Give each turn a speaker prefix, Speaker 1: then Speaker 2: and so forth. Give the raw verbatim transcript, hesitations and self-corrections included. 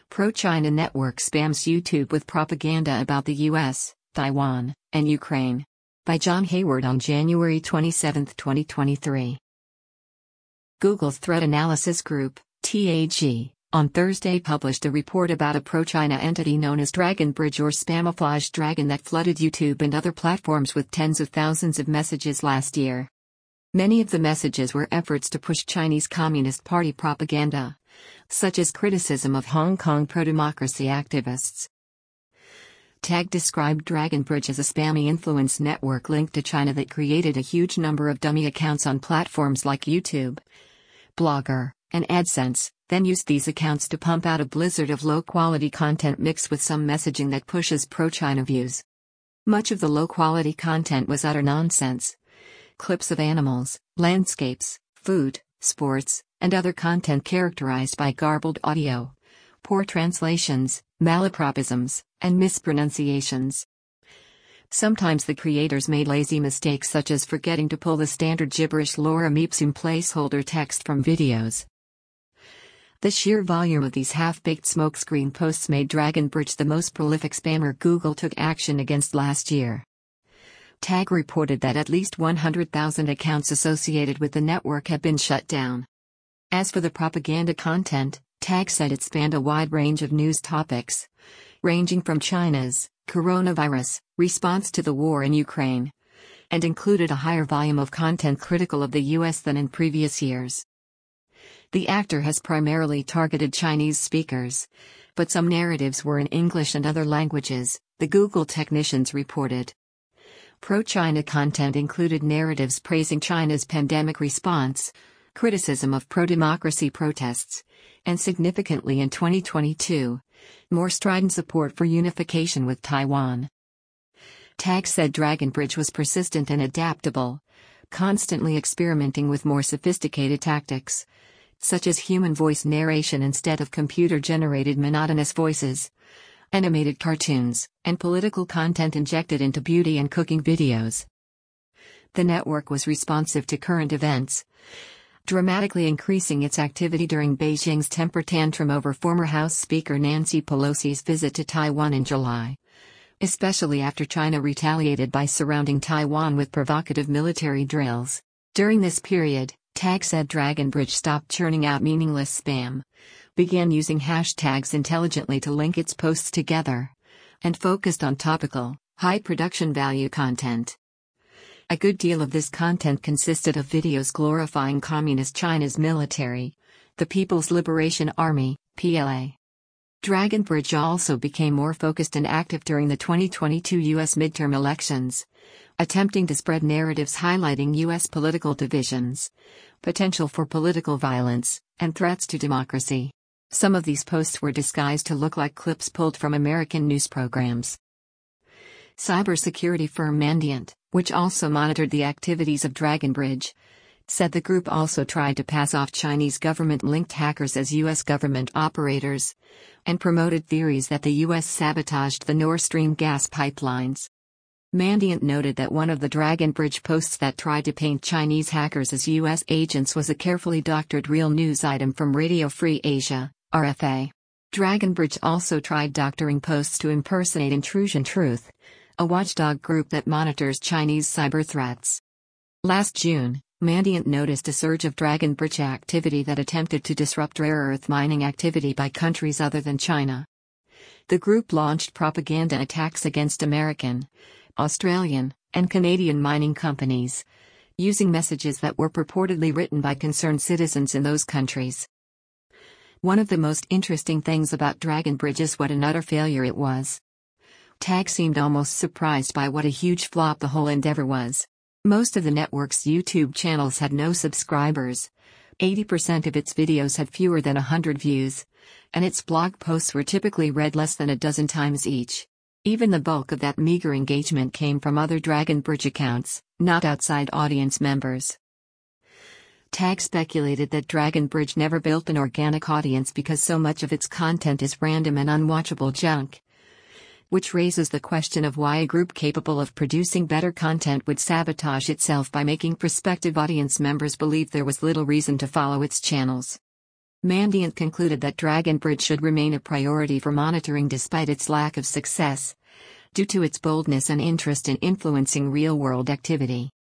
Speaker 1: Pro-China network spams YouTube with propaganda about the U S, Taiwan, and Ukraine. By John Hayward on January twenty-seventh, twenty twenty-three. Google's Threat Analysis Group, T A G, on Thursday published a report about a pro-China entity known as Dragon Bridge or Spamouflage Dragon that flooded YouTube and other platforms with tens of thousands of messages last year. Many of the messages were efforts to push Chinese Communist Party propaganda, such as criticism of Hong Kong pro-democracy activists. Tag described Dragon Bridge as a spammy influence network linked to China that created a huge number of dummy accounts on platforms like YouTube, Blogger, and AdSense, then used these accounts to pump out a blizzard of low-quality content mixed with some messaging that pushes pro-China views. Much of the low-quality content was utter nonsense. Clips of animals, landscapes, food, sports, and other content characterized by garbled audio, poor translations, malapropisms, and mispronunciations. Sometimes the creators made lazy mistakes such as forgetting to pull the standard gibberish lorem ipsum placeholder text from videos. The sheer volume of these half-baked smokescreen posts made Dragon Bridge the most prolific spammer Google took action against last year. Tag reported that at least one hundred thousand accounts associated with the network have been shut down. As for the propaganda content, Tag said it spanned a wide range of news topics, ranging from China's coronavirus response to the war in Ukraine, and included a higher volume of content critical of the U S than in previous years. The actor has primarily targeted Chinese speakers, but some narratives were in English and other languages, the Google technicians reported. Pro-China content included narratives praising China's pandemic response, criticism of pro-democracy protests, and significantly in twenty twenty-two, more strident support for unification with Taiwan. Tag said Dragon Bridge was persistent and adaptable, constantly experimenting with more sophisticated tactics, such as human voice narration instead of computer-generated monotonous voices, animated cartoons, and political content injected into beauty and cooking videos. The network was responsive to current events, dramatically increasing its activity during Beijing's temper tantrum over former House Speaker Nancy Pelosi's visit to Taiwan in July, especially after China retaliated by surrounding Taiwan with provocative military drills. During this period, Tag said Dragon Bridge stopped churning out meaningless spam, began using hashtags intelligently to link its posts together, and focused on topical, high production value content. A good deal of this content consisted of videos glorifying Communist China's military, the People's Liberation Army, P L A. Dragon Bridge also became more focused and active during the twenty twenty-two U S midterm elections, attempting to spread narratives highlighting U S political divisions, potential for political violence, and threats to democracy. Some of these posts were disguised to look like clips pulled from American news programs. Cybersecurity firm Mandiant, which also monitored the activities of Dragon Bridge, said the group also tried to pass off Chinese government-linked hackers as U S government operators, and promoted theories that the U S sabotaged the Nord Stream gas pipelines. Mandiant noted that one of the Dragon Bridge posts that tried to paint Chinese hackers as U S agents was a carefully doctored real news item from Radio Free Asia, R F A. Dragon Bridge also tried doctoring posts to impersonate Intrusion Truth, a watchdog group that monitors Chinese cyber threats. Last June, Mandiant noticed a surge of Dragon Bridge activity that attempted to disrupt rare earth mining activity by countries other than China. The group launched propaganda attacks against American, Australian, and Canadian mining companies, using messages that were purportedly written by concerned citizens in those countries. One of the most interesting things about Dragon Bridge is what an utter failure it was. Tag seemed almost surprised by what a huge flop the whole endeavor was. Most of the network's YouTube channels had no subscribers, eighty percent of its videos had fewer than one hundred views, and its blog posts were typically read less than a dozen times each. Even the bulk of that meager engagement came from other Dragon Bridge accounts, not outside audience members. Tag speculated that Dragon Bridge never built an organic audience because so much of its content is random and unwatchable junk, which raises the question of why a group capable of producing better content would sabotage itself by making prospective audience members believe there was little reason to follow its channels. Mandiant concluded that DragonBridge should remain a priority for monitoring despite its lack of success, due to its boldness and interest in influencing real-world activity.